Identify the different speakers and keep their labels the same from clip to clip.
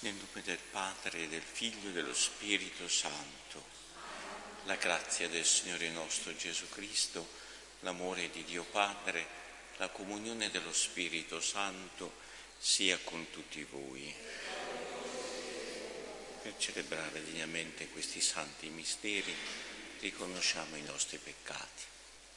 Speaker 1: Nel nome del Padre, e del Figlio e dello Spirito Santo. La grazia del Signore nostro Gesù Cristo, l'amore di Dio Padre, la comunione dello Spirito Santo sia con tutti voi. Per celebrare degnamente questi santi misteri riconosciamo i nostri peccati.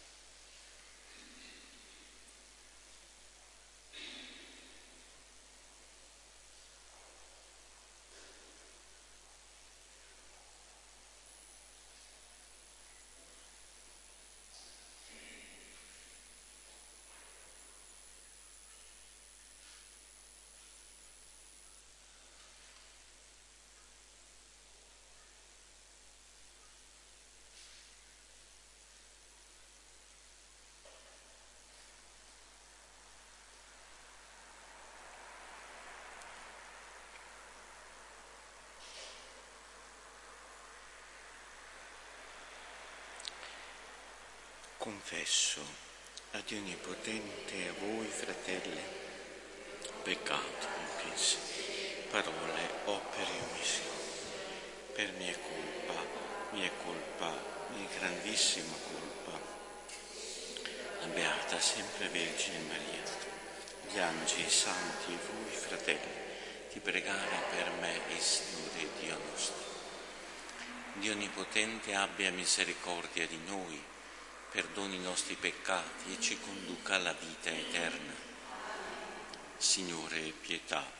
Speaker 1: Confesso a Dio Onnipotente e a voi, fratelli, peccato in pensieri, parole, opere e omissioni, per mia colpa, mia grandissima colpa. La Beata sempre Vergine Maria, gli angeli, i santi e voi, fratelli, di pregare per me, il Signore Dio nostro. Dio Onnipotente abbia misericordia di noi, perdoni i nostri peccati e ci conduca alla vita eterna. Signore, pietà.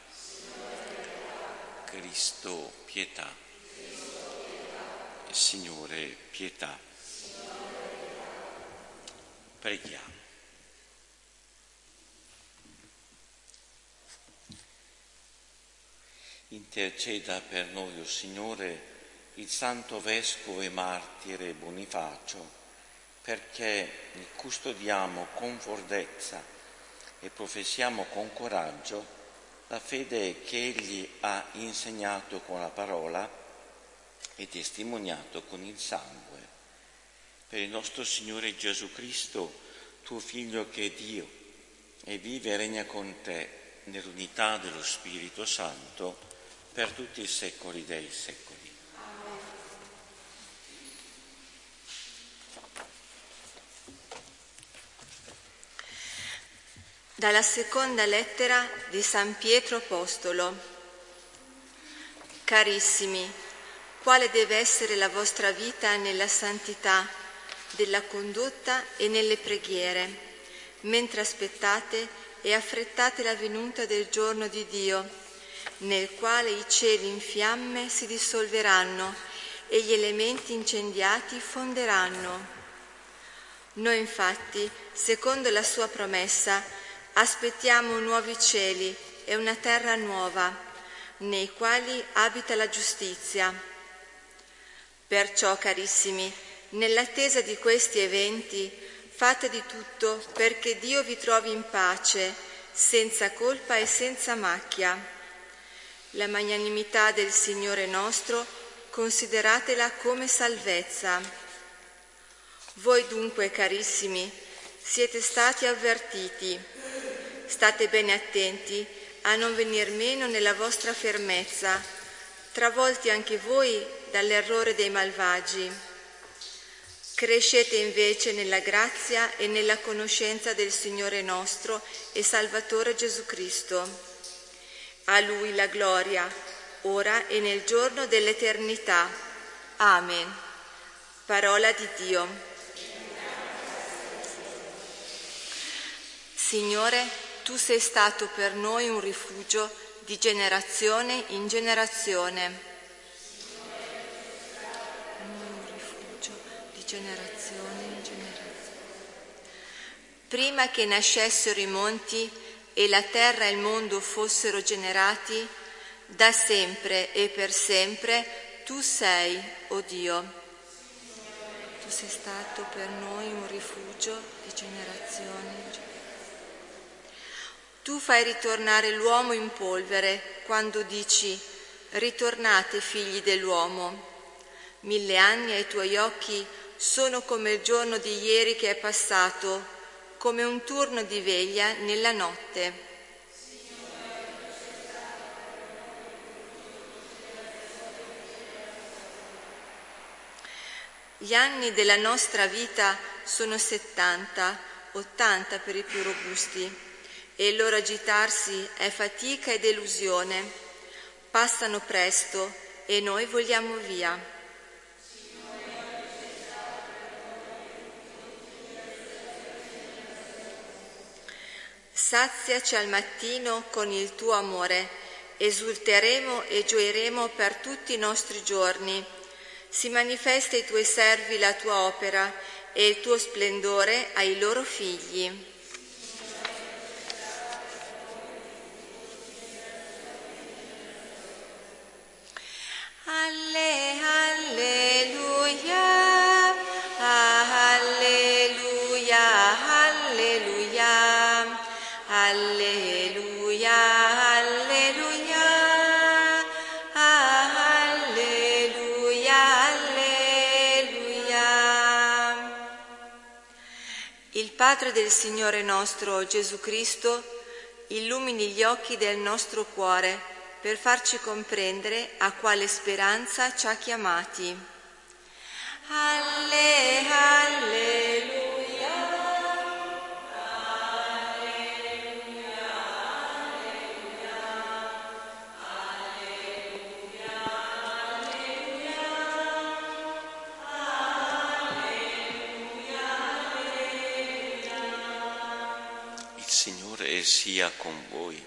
Speaker 1: Cristo, pietà. Signore, pietà. Preghiamo. Interceda per noi, o Signore, il Santo Vescovo e Martire Bonifacio, perché custodiamo con fordezza e professiamo con coraggio la fede che Egli ha insegnato con la parola e testimoniato con il sangue. Per il nostro Signore Gesù Cristo, tuo Figlio che è Dio e vive e regna con te nell'unità dello Spirito Santo per tutti i secoli dei secoli.
Speaker 2: Dalla seconda lettera di San Pietro Apostolo. Carissimi, quale deve essere la vostra vita nella santità della condotta e nelle preghiere, mentre aspettate e affrettate la venuta del giorno di Dio, nel quale i cieli in fiamme si dissolveranno e gli elementi incendiati fonderanno. Noi infatti, secondo la sua promessa, aspettiamo nuovi cieli e una terra nuova, nei quali abita la giustizia. Perciò, carissimi, nell'attesa di questi eventi, fate di tutto perché Dio vi trovi in pace, senza colpa e senza macchia. La magnanimità del Signore nostro consideratela come salvezza. Voi dunque, carissimi, siete stati avvertiti. State bene attenti a non venir meno nella vostra fermezza, travolti anche voi dall'errore dei malvagi. Crescete invece nella grazia e nella conoscenza del Signore nostro e Salvatore Gesù Cristo. A Lui la gloria, ora e nel giorno dell'eternità. Amen. Parola di Dio. Signore, Tu sei stato per noi un rifugio di generazione in generazione. Un rifugio di generazione in generazione. Prima che nascessero i monti e la terra e il mondo fossero generati, da sempre e per sempre Tu sei, o Dio. Tu sei stato per noi un rifugio di generazione in generazione. Tu fai ritornare l'uomo in polvere quando dici: ritornate figli dell'uomo. 1000 anni ai tuoi occhi sono come il giorno di ieri che è passato, come un turno di veglia nella notte. Gli anni della nostra vita sono 70, 80 per i più robusti, e il loro agitarsi è fatica e delusione. Passano presto e noi vogliamo via. Saziaci al mattino con il tuo amore, esulteremo e gioiremo per tutti i nostri giorni. Si manifesta ai tuoi servi la tua opera e il tuo splendore ai loro figli. Alleluia, alleluia, alleluia, alleluia, alleluia, alleluia, alleluia. Il Padre del Signore nostro Gesù Cristo illumini gli occhi del nostro cuore per farci comprendere a quale speranza ci ha chiamati. Alleluia.
Speaker 1: Il Signore sia con voi.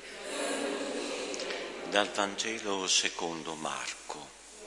Speaker 1: Dal Vangelo secondo Marco.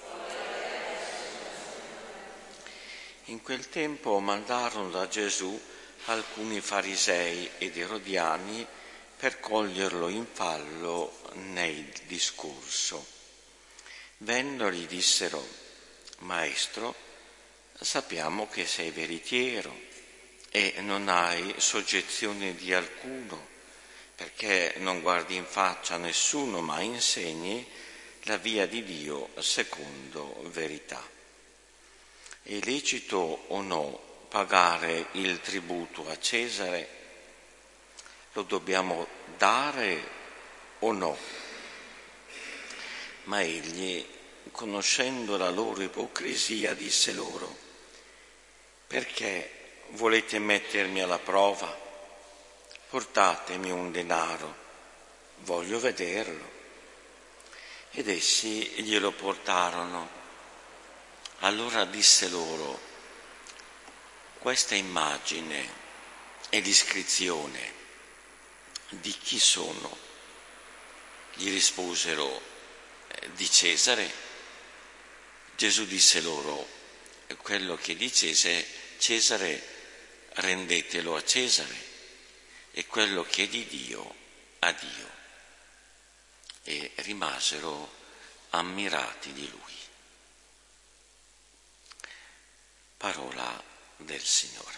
Speaker 1: In quel tempo mandarono da Gesù alcuni farisei ed erodiani per coglierlo in fallo nel discorso. Vennero e gli dissero: Maestro, sappiamo che sei veritiero e non hai soggezione di alcuno, perché non guardi in faccia a nessuno, ma insegni la via di Dio secondo verità. È lecito o no pagare il tributo a Cesare? Lo dobbiamo dare o no? Ma egli, conoscendo la loro ipocrisia, disse loro: perché volete mettermi alla prova? Portatemi un denaro, voglio vederlo. Ed essi glielo portarono. Allora disse loro: questa immagine e l'iscrizione di chi sono? Gli risposero: di Cesare. Gesù disse loro: quello che di Cesare rendetelo a Cesare, e quello che è di Dio a Dio. E rimasero ammirati di lui. Parola del Signore.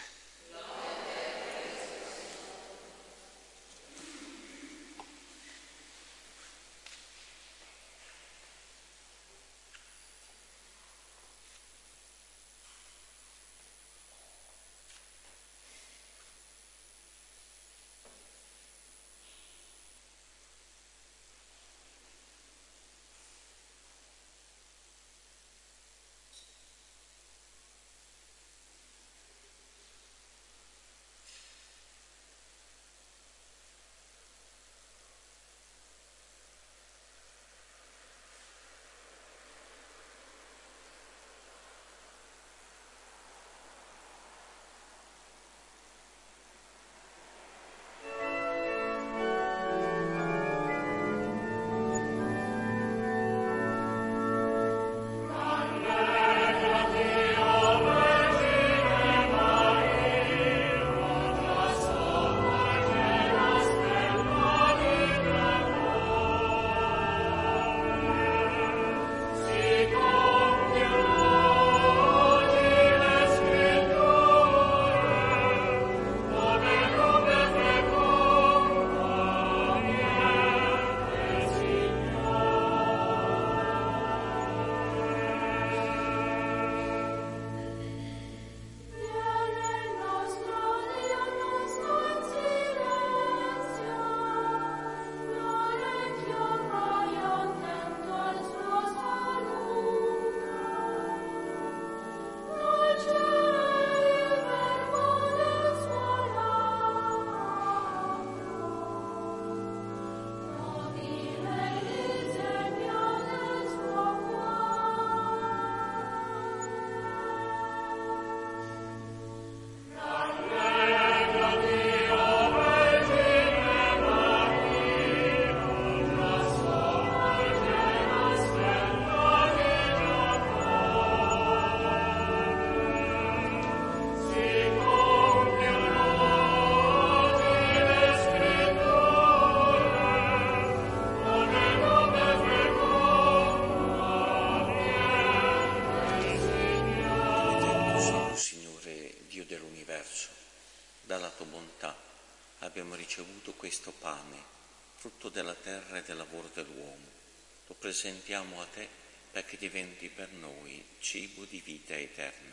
Speaker 1: dalla tua bontà abbiamo ricevuto questo pane, frutto della terra e del lavoro dell'uomo. Lo presentiamo a te perché diventi per noi cibo di vita eterna.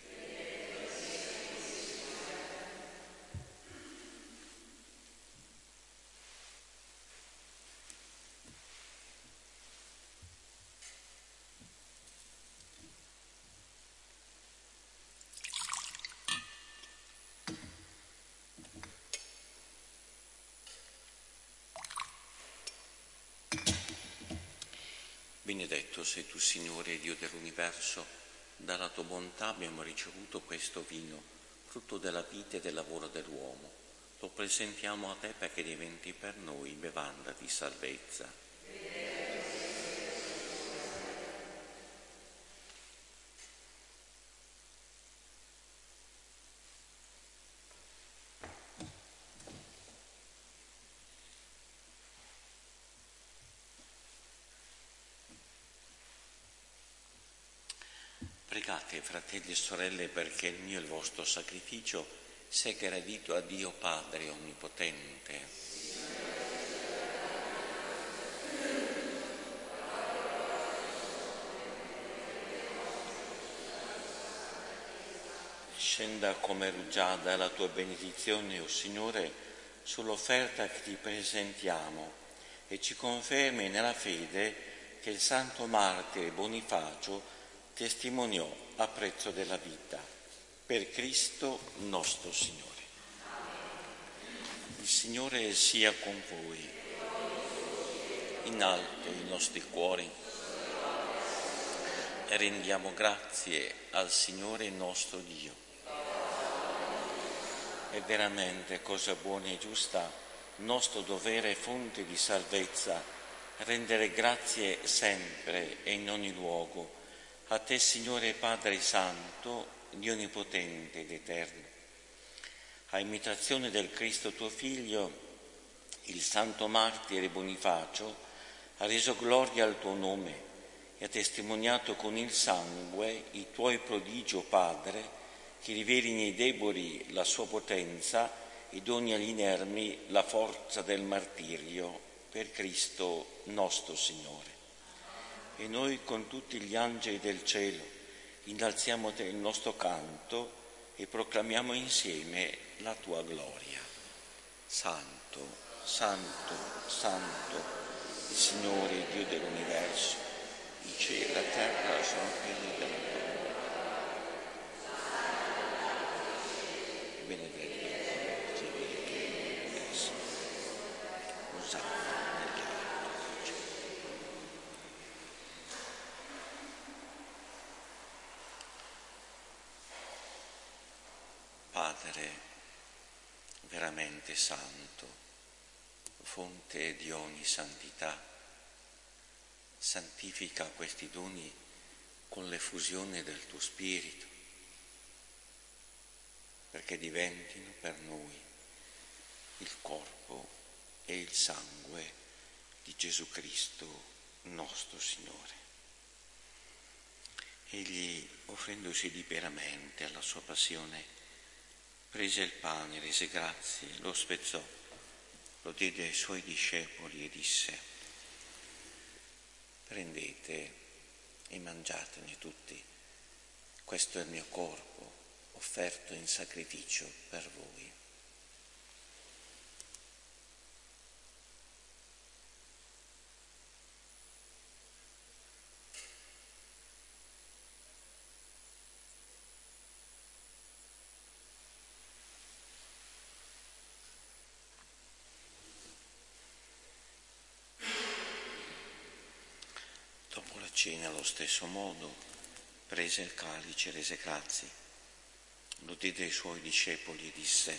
Speaker 1: Benedetto sei tu, Signore, Dio dell'universo, dalla tua bontà abbiamo ricevuto questo vino, frutto della vita e del lavoro dell'uomo. Lo presentiamo a te perché diventi per noi bevanda di salvezza. Pregate, fratelli e sorelle, perché il mio e il vostro sacrificio sia gradito a Dio Padre Onnipotente. Scenda come rugiada la tua benedizione, o Signore, sull'offerta che ti presentiamo e ci confermi nella fede che il santo martire Bonifacio testimoniò a prezzo della vita. Per Cristo nostro Signore. Il Signore sia con voi. In alto i nostri cuori e rendiamo grazie al Signore nostro Dio. È veramente cosa buona e giusta, nostro dovere e fonte di salvezza, rendere grazie sempre e in ogni luogo a te, Signore Padre Santo, Dio Onnipotente ed Eterno. A imitazione del Cristo tuo Figlio, il santo martire Bonifacio ha reso gloria al tuo nome e ha testimoniato con il sangue i tuoi prodigi, o Padre, che riveli nei deboli la sua potenza e doni agli inermi la forza del martirio, per Cristo nostro Signore. E noi con tutti gli angeli del cielo innalziamo te il nostro canto e proclamiamo insieme la tua gloria. Santo, Santo, Santo, il Signore Dio dell'universo, il cielo e la terra sono pieni della tua gloria. Benedetto Padre veramente santo, fonte di ogni santità, santifica questi doni con l'effusione del tuo Spirito, perché diventino per noi il corpo e il sangue di Gesù Cristo nostro Signore. Egli, offrendosi liberamente alla sua passione, prese il pane, rese grazie, lo spezzò, lo diede ai suoi discepoli e disse: prendete e mangiatene tutti, questo è il mio corpo offerto in sacrificio per voi. Dopo la cena, allo stesso modo, prese il calice, rese grazie, lo diede ai suoi discepoli e disse: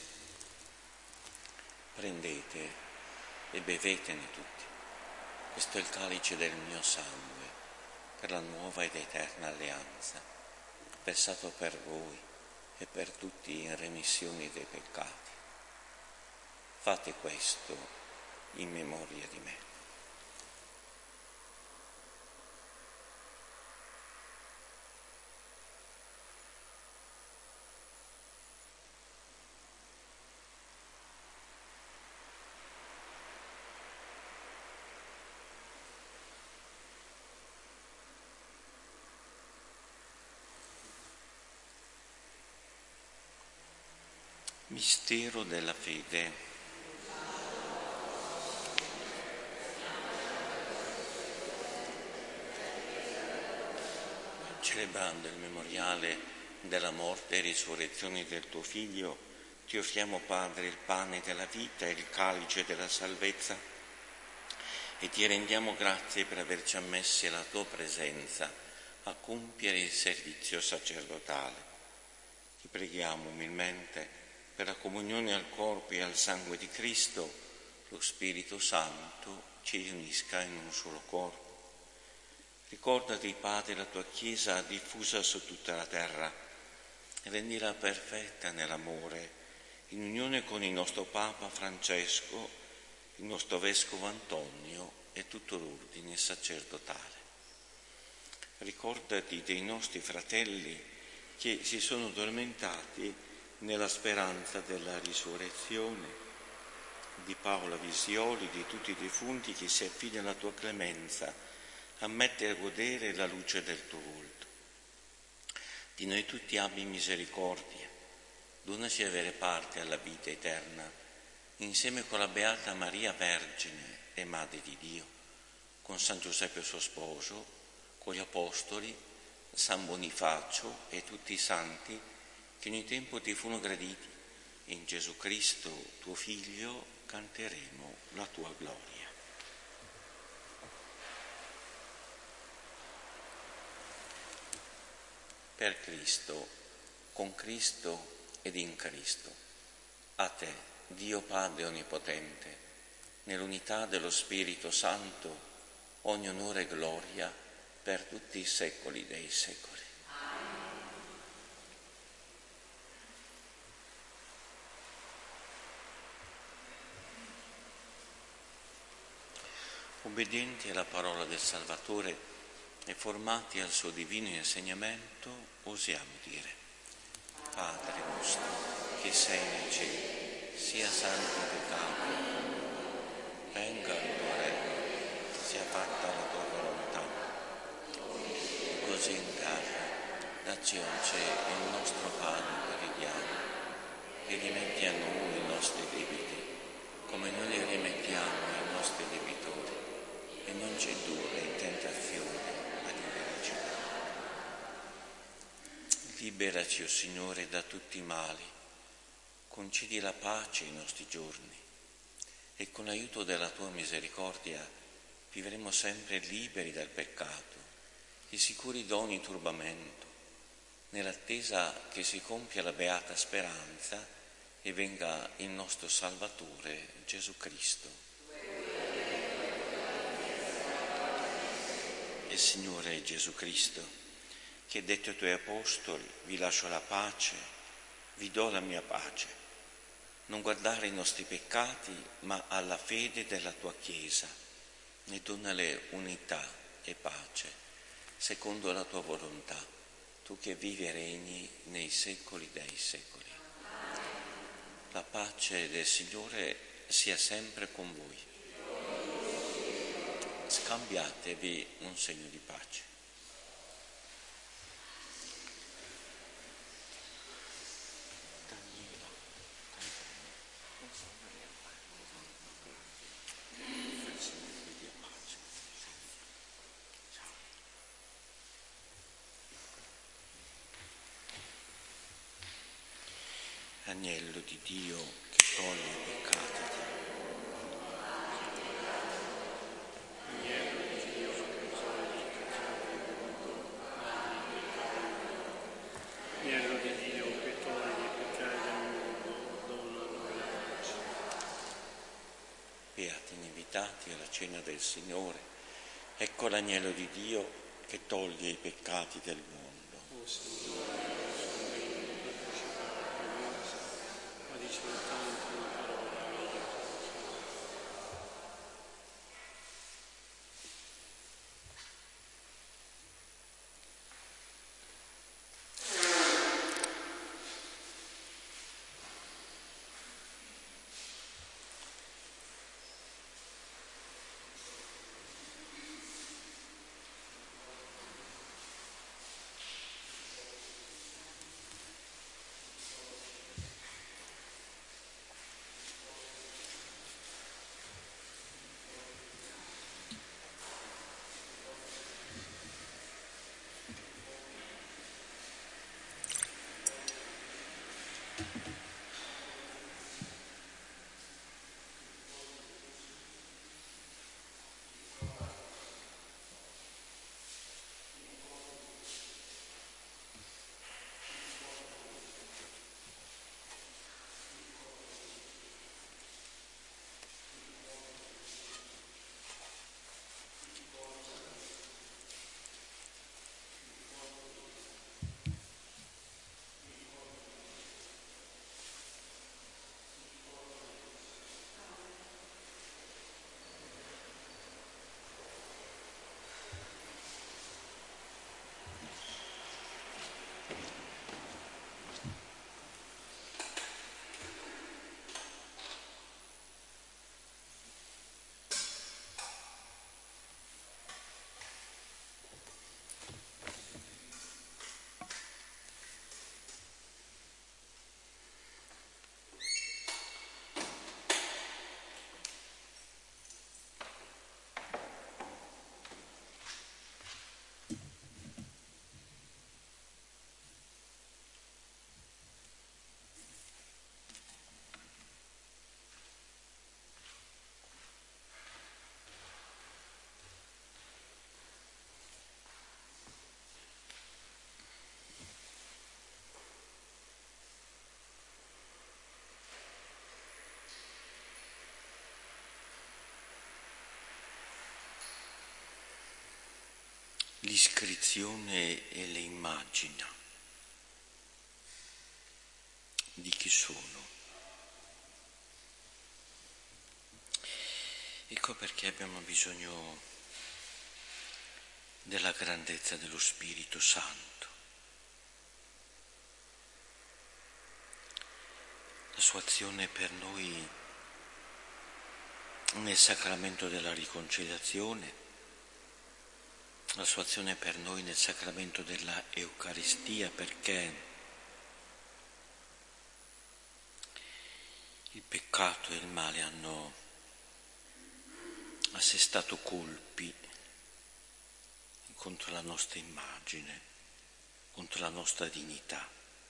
Speaker 1: prendete e bevetene tutti, questo è il calice del mio sangue, per la nuova ed eterna alleanza, versato per voi e per tutti in remissione dei peccati. Fate questo in memoria di me. Mistero della fede. Celebrando il memoriale della morte e risurrezione del tuo Figlio, ti offriamo, Padre, il pane della vita e il calice della salvezza e ti rendiamo grazie per averci ammessi alla tua presenza a compiere il servizio sacerdotale. Ti preghiamo umilmente per la comunione al corpo e al sangue di Cristo, lo Spirito Santo ci riunisca in un solo corpo. Ricordati, Padre, la tua Chiesa diffusa su tutta la terra e rendila perfetta nell'amore, in unione con il nostro Papa Francesco, il nostro Vescovo Antonio e tutto l'ordine sacerdotale. Ricordati dei nostri fratelli che si sono addormentati nella speranza della risurrezione, di Paola Visioli, di tutti i defunti che si affidano alla tua clemenza, a mettere a godere la luce del tuo volto. Di noi tutti abbi misericordia, donaci avere parte alla vita eterna, insieme con la Beata Maria Vergine e Madre di Dio, con San Giuseppe suo sposo, con gli Apostoli, San Bonifacio e tutti i santi che in ogni tempo ti furono graditi. In Gesù Cristo, tuo Figlio, canteremo la tua gloria. Per Cristo, con Cristo ed in Cristo, a te, Dio Padre Onnipotente, nell'unità dello Spirito Santo, ogni onore e gloria per tutti i secoli dei secoli. Obbedienti alla parola del Salvatore e formati al suo divino insegnamento, osiamo dire: Padre nostro, che sei nei cieli, sia santificato, venga il tuo regno, sia fatta la tua volontà, così in terra. Dacci oggi il nostro pane quotidiano, e rimetti a noi i nostri debiti, come noi li rimettiamo ai nostri debitori, e non ci indurre in tentazione, ma liberaci dal male. Liberaci, o Signore, da tutti i mali, concedi la pace ai nostri giorni, e con l'aiuto della tua misericordia vivremo sempre liberi dal peccato e sicuri da ogni turbamento, nell'attesa che si compia la beata speranza e venga il nostro Salvatore Gesù Cristo. E Signore Gesù Cristo, che hai detto ai tuoi apostoli: vi lascio la pace, vi do la mia pace, non guardare i nostri peccati, ma alla fede della tua Chiesa, e donale unità e pace, secondo la tua volontà, tu che vivi e regni nei secoli dei secoli. La pace del Signore sia sempre con voi. Scambiatevi un segno di pace. Agnello di Dio che toglie i peccati di beati invitati alla cena del Signore. Ecco l'agnello di Dio che toglie i peccati del mondo. l'iscrizione e le immagina di chi sono. Ecco perché abbiamo bisogno della grandezza dello Spirito Santo. La sua azione per noi nel sacramento della riconciliazione, la sua azione per noi nel sacramento della Eucaristia, perché il peccato e il male hanno assestato colpi contro la nostra immagine, contro la nostra dignità.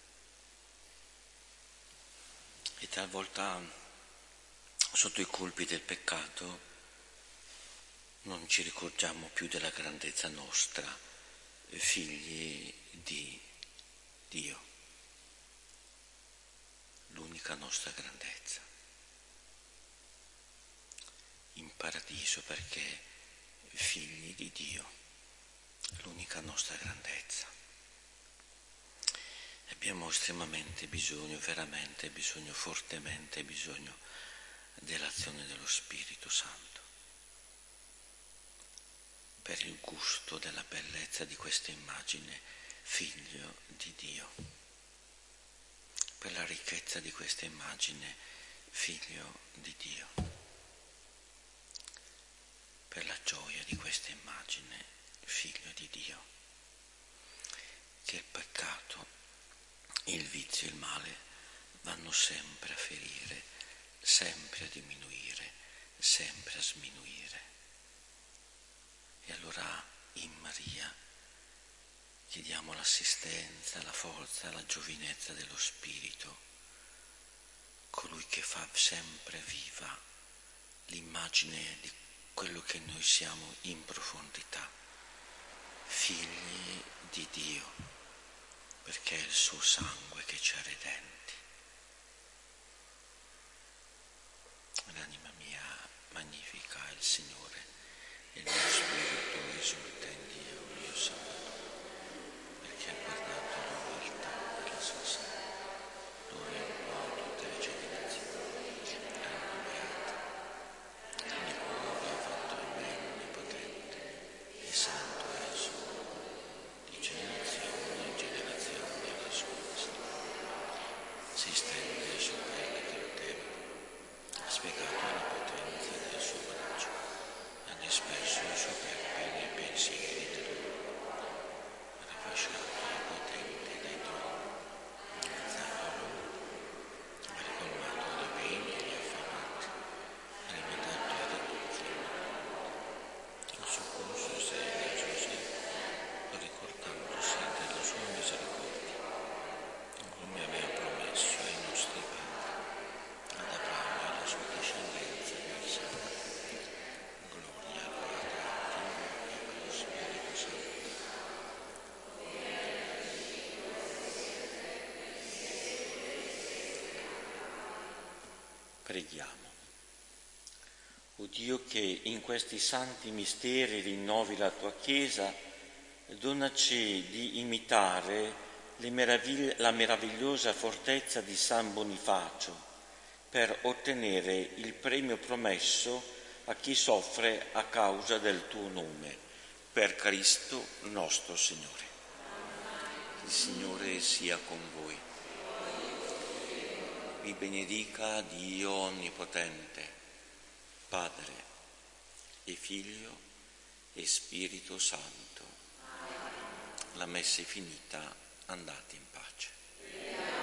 Speaker 1: E talvolta sotto i colpi del peccato non ci ricordiamo più della grandezza nostra, figli di Dio, l'unica nostra grandezza. In paradiso perché figli di Dio, l'unica nostra grandezza. Abbiamo estremamente bisogno, veramente bisogno, fortemente bisogno dell'azione dello Spirito Santo, per il gusto della bellezza di questa immagine, figlio di Dio, per la ricchezza di questa immagine, figlio di Dio, per la gioia di questa immagine, figlio di Dio, che il peccato, il vizio e il male vanno sempre a ferire, sempre a diminuire, sempre a sminuire. E allora in Maria chiediamo l'assistenza, la forza, la giovinezza dello Spirito, colui che fa sempre viva l'immagine di quello che noi siamo in profondità, figli di Dio, perché è il suo sangue che ci ha redenti. L'anima mia magnifica il Signore, e il mio spirito esulta in Dio, mio Salvatore, perché ha guardato l'umiltà della sua salvezza, dove è un po' tutte le generazioni hanno beata. Di cuore ha fatto il me onnipotente, e santo è il suo nome, di generazione in generazione la sua storia. Si stende su quelle che lo temono, ha spiegato la potenza del suo braccio, ha disperso i superbi nei pensieri dell'uomo, ha rovesciato i potenti dai troni, ha alzato loro, ha ricolmato di beni gli affamati, ha rimediato i ridotti e malumori, ha soccorso Sede e Giuseppe, ricordandosi della sua misericordia, come aveva promesso ai nostri padri, ad Abramo e alla sua discendenza per sempre. Gloria al Padre, al Figlio e allo Spirito Santo. Preghiamo. O Dio, che in questi santi misteri rinnovi la tua Chiesa, donaci di imitare la meravigliosa fortezza di San Bonifacio, per ottenere il premio promesso a chi soffre a causa del tuo nome, per Cristo nostro Signore. Il Signore sia con voi. Vi benedica Dio Onnipotente, Padre e Figlio e Spirito Santo. La messa è finita, andate in pace.